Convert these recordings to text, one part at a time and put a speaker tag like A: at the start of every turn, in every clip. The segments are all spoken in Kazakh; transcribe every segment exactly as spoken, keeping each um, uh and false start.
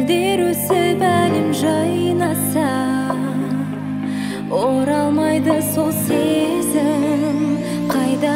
A: гүлдер өсіп әлем жайнаса, оралмайды сол сезім қайда.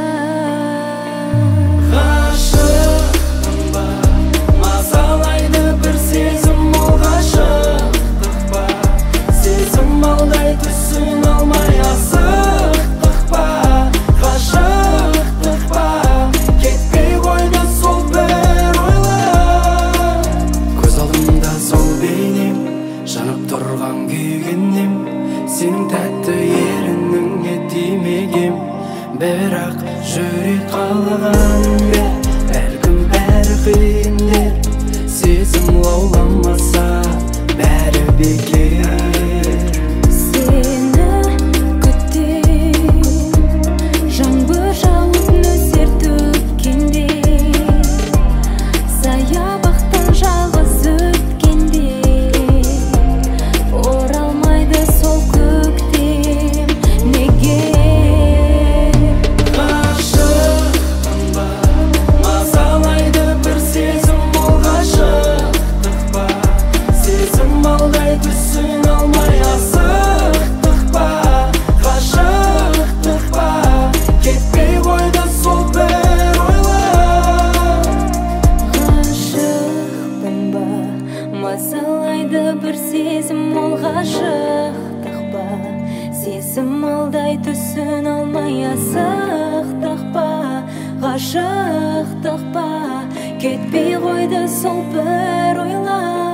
B: Ғашықтың ба, мазалайды бір сезім, ол ғашықтық па, сезім алдай түсін алмай асықтық па. Ғашықтық па, кетпей қойды сол бір ойлар. Көз алдымда сол бейнем, жанып тұрған күйгеннем, сенің тәтті ерініңе тимегем. Бірақ жүрек қалағанмен бәлкім бәрі қиындер, сезім лауламаса бәрі бекер.
A: Сені күтем, жаңбыр жауып нөсер төккенде, саябақтан жалғыз өткенде, оралмайды сол көктем неге.
B: Ғашықтың ба, мазалайды бір сезім, ол ғашықтық па, сезім алдай түсін алмай асықтық па. Ғашықтық па, кетпей қойды сол бір ойлар.
A: Ғашықпын ба, мазалайды бір сезім, ол ғашықтық па, сезім алдай түсін алмай асықтық па. Ғашықтық па, кетпей қойды сол бір ойлар.